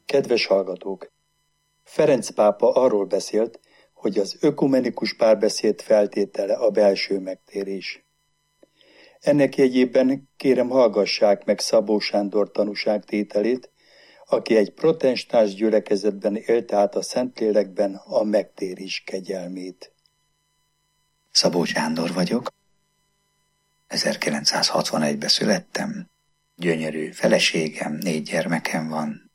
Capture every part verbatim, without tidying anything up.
Kedves hallgatók! Ferenc pápa arról beszélt, hogy az ökumenikus párbeszéd feltétele a belső megtérés. Ennek jegyében kérem hallgassák meg Szabó Sándor tanúságtételét, aki egy protestáns gyülekezetben élte át a Szentlélekben a megtérés kegyelmét. Szabó Sándor vagyok. ezerkilencszázhatvanegyben születtem. Gyönyörű feleségem, négy gyermekem van.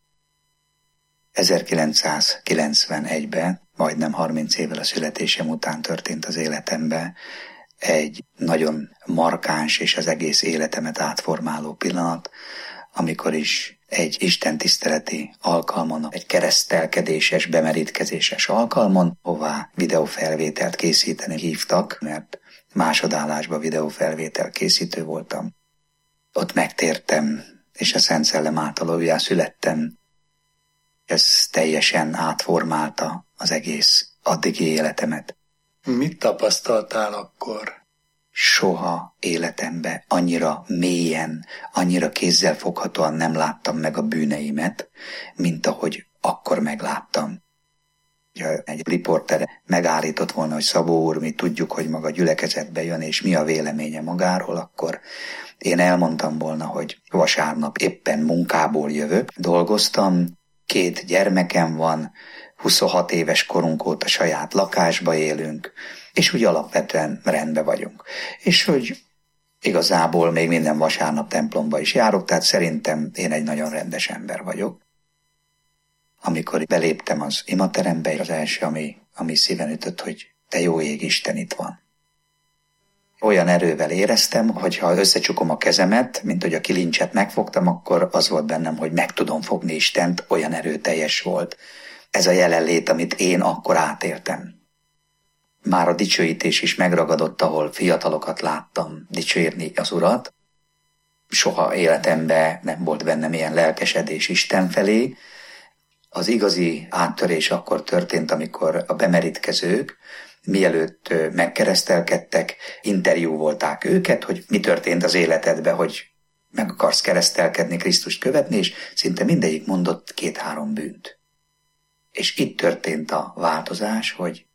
ezerkilencszázkilencvenegyben, majdnem harminc évvel a születésem után történt az életemben egy nagyon markáns és az egész életemet átformáló pillanat, amikor is egy istentiszteleti alkalmon, egy keresztelkedéses, bemerítkezéses alkalmon, hová videófelvételt készíteni hívtak, mert másodállásban videófelvétel készítő voltam. Ott megtértem, és a Szent Szellem által újjá születtem. Ez teljesen átformálta az egész addigi életemet. Mit tapasztaltál akkor? Soha életemben annyira mélyen, annyira kézzelfoghatóan nem láttam meg a bűneimet, mint ahogy akkor megláttam. Ha egy riporter megállított volna, hogy Szabó úr, mi tudjuk, hogy maga gyülekezetbe jön, és mi a véleménye magáról, akkor én elmondtam volna, hogy vasárnap éppen munkából jövök, dolgoztam, két gyermekem van, huszonhat éves korunk óta saját lakásba élünk, és úgy alapvetően rendben vagyunk. És hogy igazából még minden vasárnap templomba is járok, tehát szerintem én egy nagyon rendes ember vagyok. Amikor beléptem az imaterembe, az első, ami, ami szíven ütött, hogy te jó ég, Isten itt van. Olyan erővel éreztem, hogy ha összecsukom a kezemet, mint hogy a kilincset megfogtam, akkor az volt bennem, hogy meg tudom fogni Istent, olyan erőteljes volt. Ez a jelenlét, amit én akkor átéltem. Már a dicsőítés is megragadott, ahol fiatalokat láttam dicsérni az Urat. Soha életemben nem volt bennem ilyen lelkesedés Isten felé. Az igazi áttörés akkor történt, amikor a bemerítkezők, mielőtt megkeresztelkedtek, interjú volták őket, hogy mi történt az életedben, hogy meg akarsz keresztelkedni, Krisztust követni, és szinte mindegyik mondott két-három bűnt. És itt történt a változás, hogy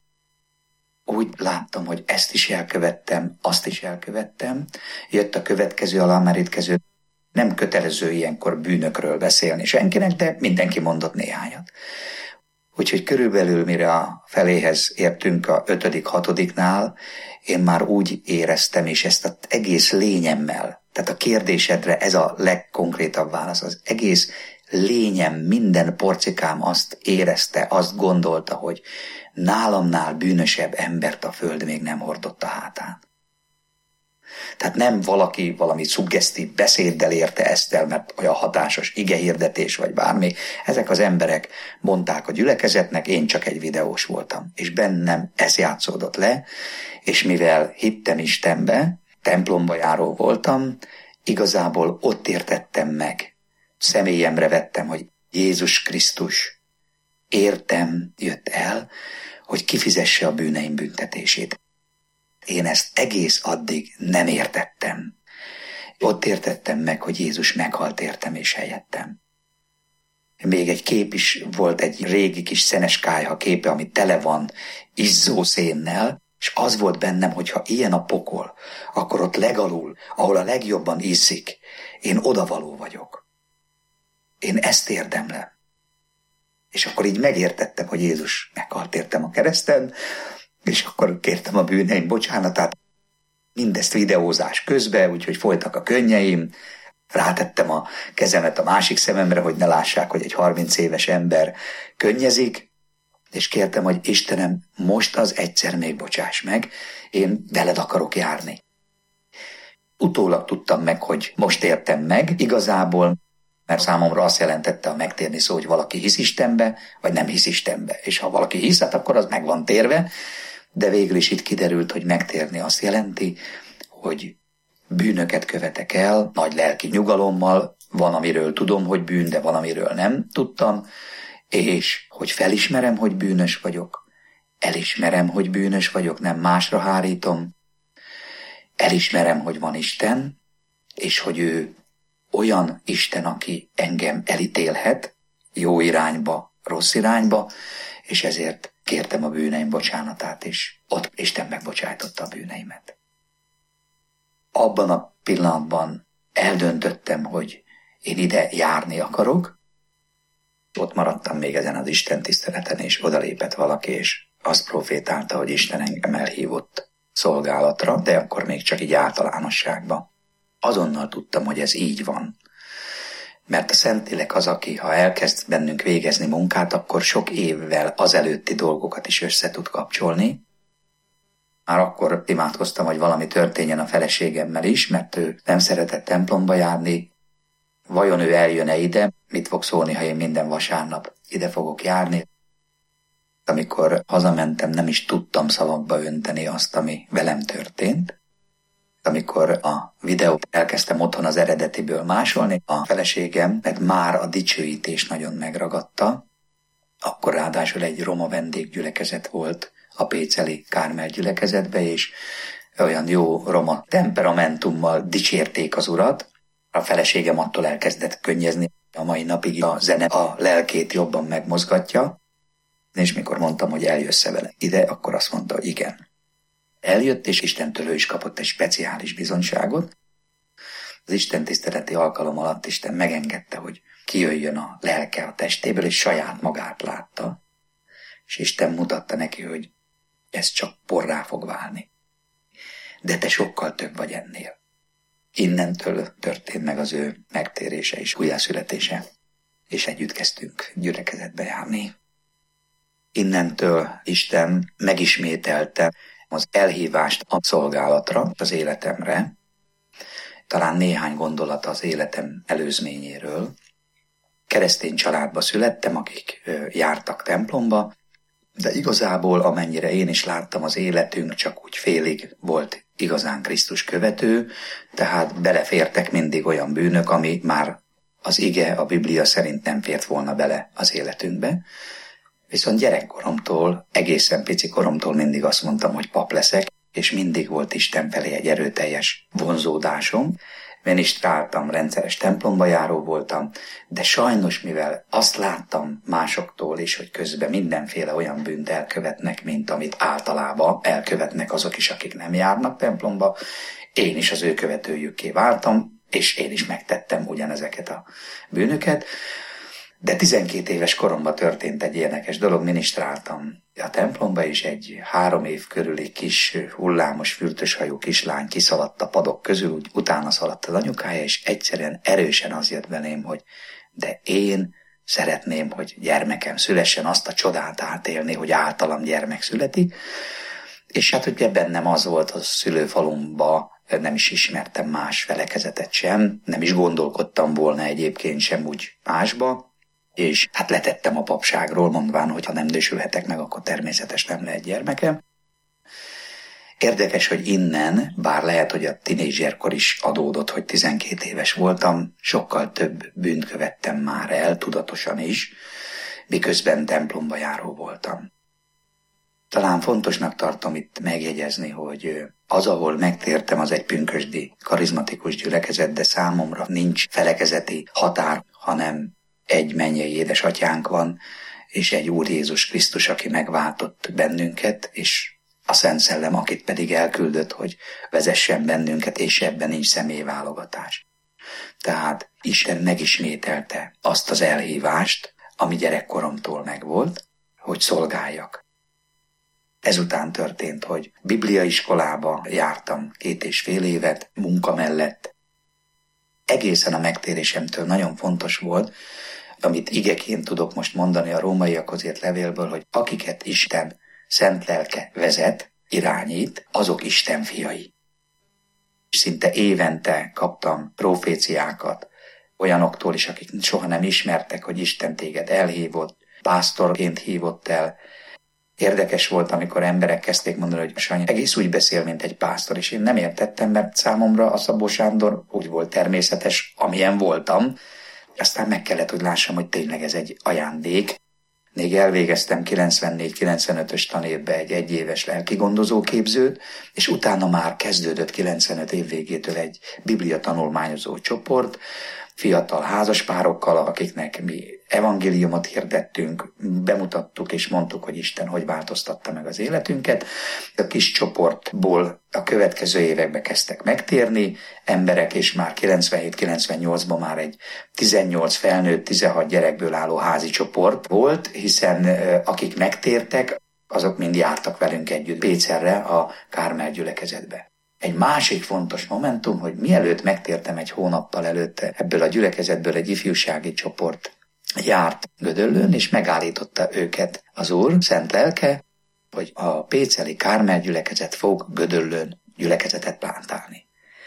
úgy láttam, hogy ezt is elkövettem, azt is elkövettem, jött a következő alámerítkező, nem kötelező ilyenkor bűnökről beszélni senkinek, de mindenki mondott néhányat. Úgyhogy körülbelül mire a feléhez értünk a ötödik, hatodiknál, én már úgy éreztem, és ezt az egész lényemmel, tehát a kérdésedre ez a legkonkrétabb válasz, az egész lényem, minden porcikám azt érezte, azt gondolta, hogy nálamnál bűnösebb embert a föld még nem hordott a hátán. Tehát nem valaki valami szuggesztív beszéddel érte ezt el, mert olyan hatásos igehirdetés vagy bármi. Ezek az emberek mondták a gyülekezetnek, én csak egy videós voltam. És bennem ez játszódott le, és mivel hittem Istenbe, templomba járó voltam, igazából ott értettem meg. Személyemre vettem, hogy Jézus Krisztus értem jött el, hogy kifizesse a bűneim büntetését. Én ezt egész addig nem értettem. Ott értettem meg, hogy Jézus meghalt értem és helyettem. Még egy kép is volt, egy régi kis szenes kályha képe, ami tele van izzó szénnel, és az volt bennem, hogy ha ilyen a pokol, akkor ott legalul, ahol a legjobban izzik, én odavaló vagyok. Én ezt érdemlem. És akkor így megértettem, hogy Jézus meghalt értem a kereszten, és akkor kértem a bűneim bocsánatát. Mindezt videózás közben, úgyhogy folytak a könnyeim. Rátettem a kezemet a másik szememre, hogy ne lássák, hogy egy harminc éves ember könnyezik, és kértem, hogy Istenem, most az egyszer még bocsáss meg, én veled akarok járni. Utólag tudtam meg, hogy most értem meg, igazából, mert számomra azt jelentette a megtérni szó, hogy valaki hisz Istenbe, vagy nem hisz Istenbe. És ha valaki hisz, hát akkor az meg van térve, de végül is itt kiderült, hogy megtérni azt jelenti, hogy bűnöket követek el, nagy lelki nyugalommal, van, amiről tudom, hogy bűn, de van, amiről nem tudtam, és hogy felismerem, hogy bűnös vagyok, elismerem, hogy bűnös vagyok, nem másra hárítom, elismerem, hogy van Isten, és hogy ő olyan Isten, aki engem elítélhet, jó irányba, rossz irányba, és ezért kértem a bűneim bocsánatát, és ott Isten megbocsájtotta a bűneimet. Abban a pillanatban eldöntöttem, hogy én ide járni akarok. Ott maradtam még ezen az Isten tiszteleten, és odalépett valaki, és azt profétálta, hogy Isten engem elhívott szolgálatra, de akkor még csak így általánosságban. Azonnal tudtam, hogy ez így van. Mert a Szentlélek az, aki ha elkezd bennünk végezni munkát, akkor sok évvel azelőtti dolgokat is össze tud kapcsolni. Már akkor imádkoztam, hogy valami történjen a feleségemmel is, mert ő nem szeretett templomba járni. Vajon ő eljön-e ide? Mit fog szólni, ha én minden vasárnap ide fogok járni? Amikor hazamentem, nem is tudtam szavakba önteni azt, ami velem történt. Amikor a videót elkezdtem otthon az eredetiből másolni, a feleségem, mert már a dicsőítés nagyon megragadta, akkor ráadásul egy roma vendéggyülekezet volt a péceli Kármel gyülekezetbe, és olyan jó roma temperamentummal dicsérték az Urat. A feleségem attól elkezdett könnyezni, a mai napig a zene a lelkét jobban megmozgatja, és mikor mondtam, hogy eljössz-e vele ide, akkor azt mondta, hogy igen. Eljött, és Istentől ő is kapott egy speciális bizonyságot. Az Isten tiszteleti alkalom alatt Isten megengedte, hogy kijöjjön a lelke a testéből, és saját magát látta. És Isten mutatta neki, hogy ez csak porrá fog válni. De te sokkal több vagy ennél. Innentől történt meg az ő megtérése és újjászületése, és együtt kezdtünk gyülekezetbe járni. Innentől Isten megismételte az elhívást a szolgálatra, az életemre, talán néhány gondolat az életem előzményéről. Keresztény családba születtem, akik jártak templomba, de igazából amennyire én is láttam, az életünk csak úgy félig volt igazán Krisztus követő, tehát belefértek mindig olyan bűnök, ami már az ige, a Biblia szerint nem fért volna bele az életünkbe. Viszont gyerekkoromtól, egészen pici koromtól mindig azt mondtam, hogy pap leszek, és mindig volt Isten felé egy erőteljes vonzódásom. Ministráltam, rendszeres templomba járó voltam, de sajnos, mivel azt láttam másoktól is, hogy közben mindenféle olyan bűnt elkövetnek, mint amit általában elkövetnek azok is, akik nem járnak templomba, én is az ő követőjükké váltam, és én is megtettem ugyanezeket a bűnöket. De tizenkét éves koromban történt egy érdekes dolog, ministráltam a templomba, és egy három év körüli kis hullámos, fürtöshajú kislány kiszaladt a padok közül, úgy utána szaladt az anyukája, és egyszerűen erősen az jött belém, hogy de én szeretném, hogy gyermekem szülessen, azt a csodát átélni, hogy általam gyermek születik. És hát ugye bennem az volt a szülőfalumba, nem is ismertem más felekezetet sem, nem is gondolkodtam volna egyébként sem úgy másba, és hát letettem a papságról, mondván, hogy ha nem nősülhetek meg, akkor természetes nem lehet gyermekem. Érdekes, hogy innen, bár lehet, hogy a tinédzserkor is adódott, hogy tizenkét éves voltam, sokkal több bűnt követtem már el, tudatosan is, miközben templomba járó voltam. Talán fontosnak tartom itt megjegyezni, hogy az, ahol megtértem, az egy pünkösdi, karizmatikus gyülekezet, de számomra nincs felekezeti határ, hanem egy mennyei édesatyánk van, és egy Úr Jézus Krisztus, aki megváltott bennünket, és a Szent Szellem, akit pedig elküldött, hogy vezessen bennünket, és ebben nincs személyválogatás. Tehát Isten megismételte azt az elhívást, ami gyerekkoromtól megvolt, hogy szolgáljak. Ezután történt, hogy bibliaiskolába jártam két és fél évet, munka mellett. Egészen a megtérésemtől nagyon fontos volt, amit igeként tudok most mondani a rómaiakhoz írt levélből, hogy akiket Isten szent lelke vezet, irányít, azok Isten fiai. Szinte évente kaptam proféciákat olyanoktól is, akik soha nem ismertek, hogy Isten téged elhívott, pásztorként hívott el. Érdekes volt, amikor emberek kezdték mondani, hogy Sanyi egész úgy beszél, mint egy pásztor, és én nem értettem, mert számomra a Szabó Sándor úgy volt természetes, amilyen voltam. Aztán meg kellett, hogy lássam, hogy tényleg ez egy ajándék. Még elvégeztem kilencvennégy kilencvenötös tanévbe egy egyéves lelkigondozó képzőt, és utána már kezdődött kilencvenöt év végétől egy biblia tanulmányozó csoport, fiatal házaspárokkal, akiknek mi evangéliumot hirdettünk, bemutattuk és mondtuk, hogy Isten hogy változtatta meg az életünket. A kis csoportból a következő években kezdtek megtérni emberek, és már kilencvenhét kilencvennyolcban már egy tizennyolc felnőtt, tizenhat gyerekből álló házi csoport volt, hiszen akik megtértek, azok mind jártak velünk együtt Pécerre, a Kármel gyülekezetbe. Egy másik fontos momentum, hogy mielőtt megtértem egy hónappal előtte, ebből a gyülekezetből egy ifjúsági csoport járt Gödöllőn, és megállította őket az Úr szent lelke, hogy a péceli Kármel gyülekezet fog Gödöllőn gyülekezetet plántálni.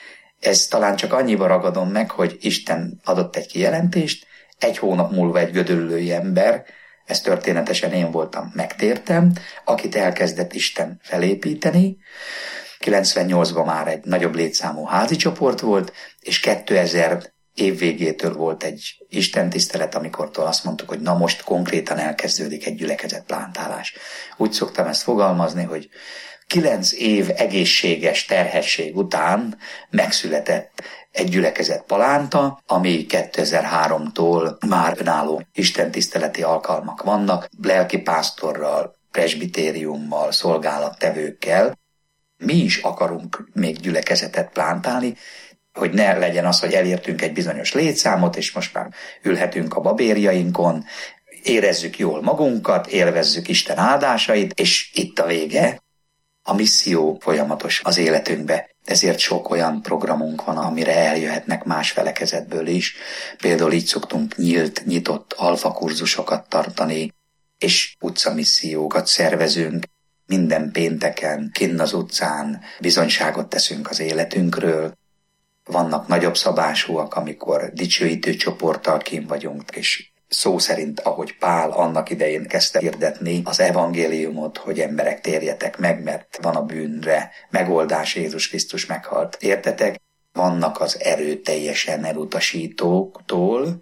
Ez talán csak annyiba ragadom meg, hogy Isten adott egy kijelentést, egy hónap múlva egy gödöllői ember, ez történetesen én voltam, megtértem, akit elkezdett Isten felépíteni. kilencvennyolcban már egy nagyobb létszámú házi csoport volt, és kétezer év végétől volt egy istentisztelet, amikortól azt mondtuk, hogy na most konkrétan elkezdődik egy gyülekezet plántálás. Úgy szoktam ezt fogalmazni, hogy kilenc év egészséges terhesség után megszületett egy gyülekezet palánta, ami kétezer-háromtól már önálló istentiszteleti alkalmak vannak, lelkipásztorral, presbitériummal, szolgálattevőkkel. Mi is akarunk még gyülekezetet plántálni, hogy ne legyen az, hogy elértünk egy bizonyos létszámot, és most már ülhetünk a babérjainkon, érezzük jól magunkat, élvezzük Isten áldásait, és itt a vége. A misszió folyamatos az életünkbe, ezért sok olyan programunk van, amire eljöhetnek más felekezetből is. Például így szoktunk nyílt, nyitott alfakurzusokat tartani, és utcamissziókat szervezünk. Minden pénteken, kinn az utcán bizonyságot teszünk az életünkről. Vannak nagyobb szabásúak, amikor dicsőítő csoporttal kinn vagyunk, és szó szerint, ahogy Pál annak idején kezdte hirdetni az evangéliumot, hogy emberek térjetek meg, mert van a bűnre megoldás, Jézus Krisztus meghalt. Értetek? Vannak az erőteljesen elutasítóktól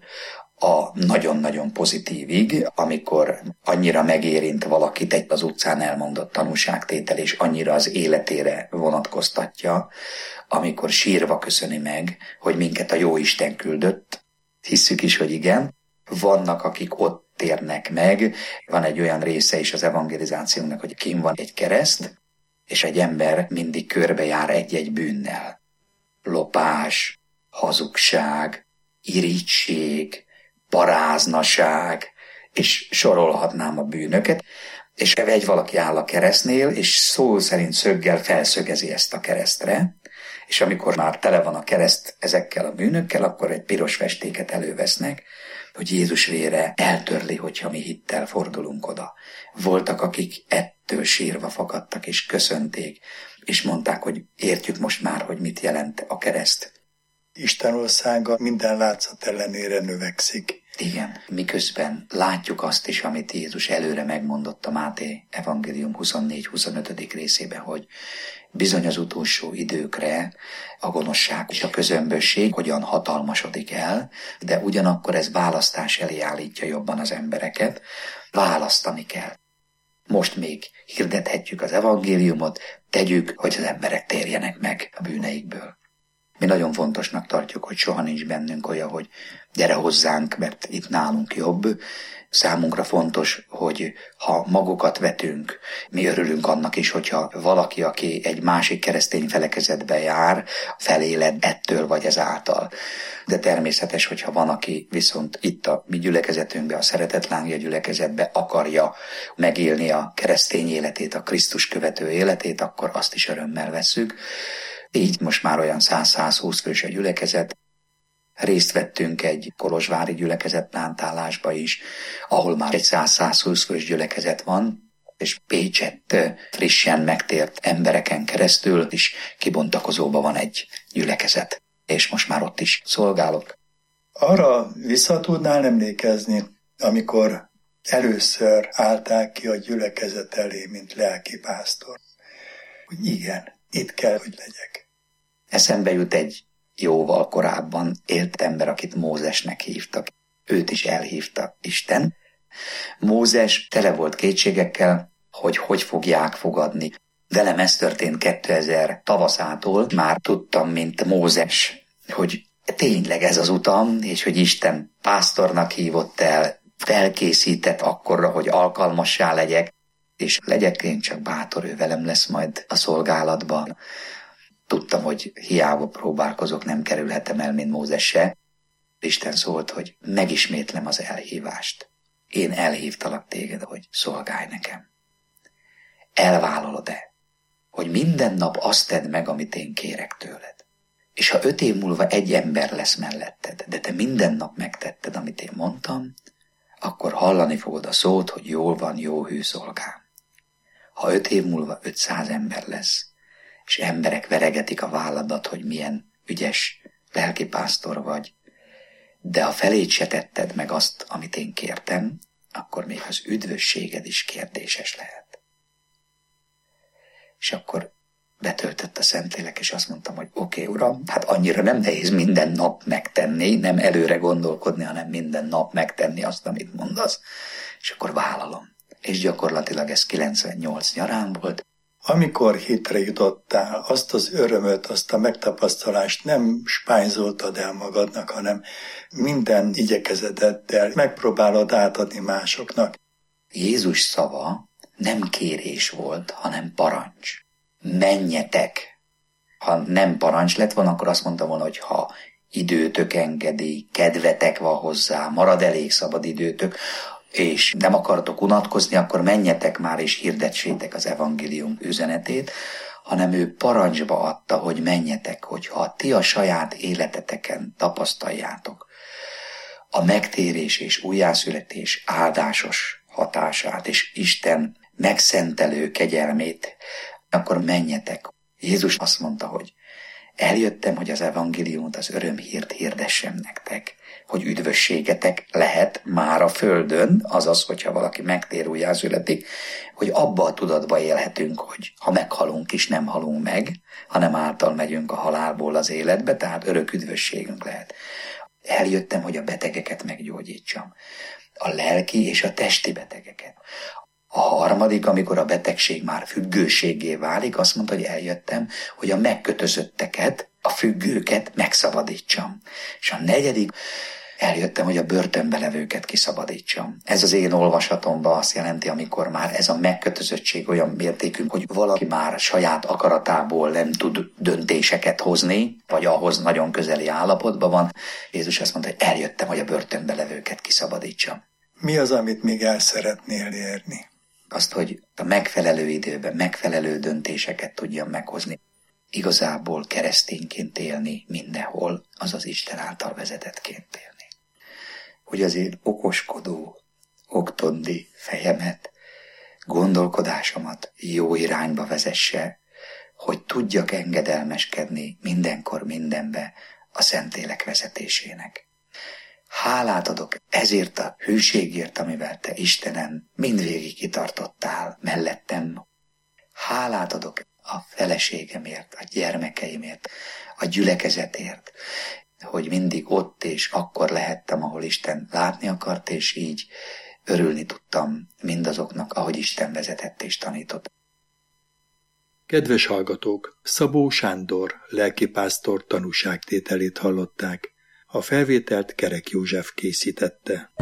a nagyon-nagyon pozitívig, amikor annyira megérint valakit egy az utcán elmondott tanúságtétel, és annyira az életére vonatkoztatja, amikor sírva köszöni meg, hogy minket a Jóisten küldött. Hisszük is, hogy igen. Vannak, akik ott térnek meg. Van egy olyan része is az evangelizációnak, hogy kint van egy kereszt, és egy ember mindig körbejár egy-egy bűnnel. Lopás, hazugság, irigység, paráznaság, és sorolhatnám a bűnöket, és egy valaki áll a keresztnél, és szó szerint szöggel felszögezi ezt a keresztre, és amikor már tele van a kereszt ezekkel a bűnökkel, akkor egy piros festéket elővesznek, hogy Jézus vére eltörli, hogyha mi hittel fordulunk oda. Voltak, akik ettől sírva fakadtak, és köszönték, és mondták, hogy értjük most már, hogy mit jelent a kereszt. Isten országa minden látszat ellenére növekszik. Igen, miközben látjuk azt is, amit Jézus előre megmondott a Máté evangélium huszonnégy huszonötödik részében, hogy bizony az utolsó időkre a gonoszság és a közömbösség hogyan hatalmasodik el, de ugyanakkor ez választás elé állítja jobban az embereket. Választani kell. Most még hirdethetjük az evangéliumot, tegyük, hogy az emberek térjenek meg a bűneikből. Mi nagyon fontosnak tartjuk, hogy soha nincs bennünk olyan, hogy gyere hozzánk, mert itt nálunk jobb. Számunkra fontos, hogy ha magukat vetünk, mi örülünk annak is, hogyha valaki, aki egy másik keresztény felekezetbe jár, feléled ettől vagy ezáltal. De természetes, hogyha van, aki viszont itt a mi gyülekezetünkbe, a Szeretetlángja gyülekezetbe akarja megélni a keresztény életét, a Krisztus követő életét, akkor azt is örömmel vesszük. Így most már olyan száz-százhúsz fős a gyülekezet. Részt vettünk egy kolozsvári gyülekezet plántálásba is, ahol már egy száz-százhúsz fős gyülekezet van, és Pécsett frissen megtért embereken keresztül is kibontakozóban van egy gyülekezet, és most már ott is szolgálok. Arra vissza tudnál emlékezni, amikor először álltál ki a gyülekezet elé, mint lelkipásztor, hogy igen, itt kell, hogy legyek. Eszembe jut egy jóval korábban élt ember, akit Mózesnek hívtak. Őt is elhívta Isten. Mózes tele volt kétségekkel, hogy hogy fogják fogadni. Velem ez történt kétezer tavaszától, már tudtam, mint Mózes, hogy tényleg ez az utam, és hogy Isten pásztornak hívott el, felkészített akkorra, hogy alkalmassá legyek, és legyek én csak bátor, ő velem lesz majd a szolgálatban. Tudtam, hogy hiába próbálkozok, nem kerülhetem el, mint Mózes se. Isten szólt, hogy megismétlem az elhívást. Én elhívtalak téged, hogy szolgálj nekem. Elvállalod-e, hogy minden nap azt tedd meg, amit én kérek tőled? És ha öt év múlva egy ember lesz melletted, de te minden nap megtetted, amit én mondtam, akkor hallani fogod a szót, hogy jól van, jó hű szolgám. Ha öt év múlva ötszáz ember lesz, és emberek veregetik a válladat, hogy milyen ügyes lelkipásztor vagy, de a felét se tetted meg azt, amit én kértem, akkor még az üdvösséged is kérdéses lehet. És akkor betöltött a Szentlélek, és azt mondtam, hogy oké, okay, Uram, hát annyira nem nehéz minden nap megtenni, nem előre gondolkodni, hanem minden nap megtenni azt, amit mondasz, és akkor vállalom. És gyakorlatilag ez kilencvennyolc nyarán volt. Amikor hitre jutottál, azt az örömöt, azt a megtapasztalást nem spányzoltad el magadnak, hanem minden igyekezeteddel megpróbálod átadni másoknak. Jézus szava nem kérés volt, hanem parancs. Menjetek! Ha nem parancs lett volna, akkor azt mondtam volna, hogy ha időtök engedi, kedvetek van hozzá, marad elég szabad időtök, és nem akartok unatkozni, akkor menjetek már és hirdessétek az evangélium üzenetét, hanem ő parancsba adta, hogy menjetek, hogyha ti a saját életeteken tapasztaljátok a megtérés és újjászületés áldásos hatását, és Isten megszentelő kegyelmét, akkor menjetek. Jézus azt mondta, hogy eljöttem, hogy az evangéliumot, az örömhírt hirdessem nektek, hogy üdvösségetek lehet már a földön, azaz, hogyha valaki megtér, újjászületik, hogy abba a tudatba élhetünk, hogy ha meghalunk is, nem halunk meg, hanem által megyünk a halálból az életbe, tehát örök üdvösségünk lehet. Eljöttem, hogy a betegeket meggyógyítsam, a lelki és a testi betegeket. A harmadik, amikor a betegség már függőségé válik, azt mondta, hogy eljöttem, hogy a megkötözötteket, a függőket megszabadítsam. És a negyedik, eljöttem, hogy a börtönbe levőket kiszabadítsam. Ez az én olvasatomban azt jelenti, amikor már ez a megkötözöttség olyan mértékű, hogy valaki már saját akaratából nem tud döntéseket hozni, vagy ahhoz nagyon közeli állapotban van. Jézus azt mondta, hogy eljöttem, hogy a börtönbe levőket kiszabadítsam. Mi az, amit még el szeretnél érni? Azt, hogy a megfelelő időben megfelelő döntéseket tudjam meghozni. Igazából keresztényként élni mindenhol, azaz Isten által vezetettként élni. Hogy az én okoskodó, oktondi fejemet, gondolkodásomat jó irányba vezesse, hogy tudjak engedelmeskedni mindenkor mindenbe a Szentlélek vezetésének. Hálát adok ezért a hűségért, amivel te, Istenem, mindvégig kitartottál mellettem. Hálát adok a feleségemért, a gyermekeimért, a gyülekezetért, hogy mindig ott és akkor lehettem, ahol Isten látni akart, és így örülni tudtam mindazoknak, ahogy Isten vezetett és tanított. Kedves hallgatók, Szabó Sándor lelkipásztor tanúságtételét hallották. A felvételt Kerek József készítette.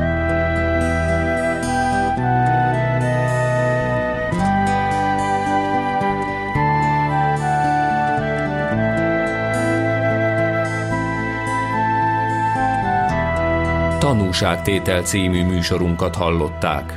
Tanúságtétel című műsorunkat hallották.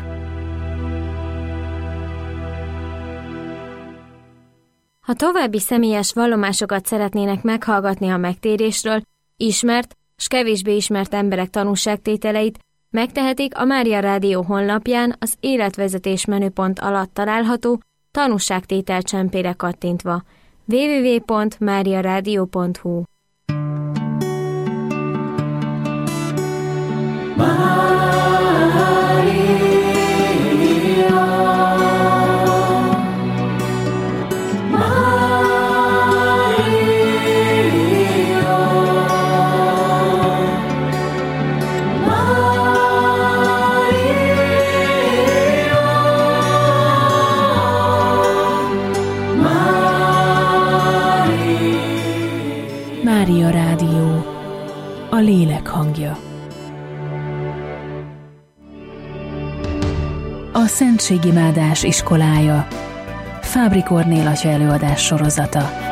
Ha további személyes vallomásokat szeretnének meghallgatni a megtérésről, ismert s kevésbé ismert emberek tanúságtételeit, megtehetik a Mária Rádió honlapján az életvezetés menüpont alatt található tanúságtétel csempére kattintva. double-u double-u double-u pont mária rádió pont hu Mária Rádió, a lélek hangja. A Szentségimádás iskolája. Fábri Kornél atya előadás sorozata.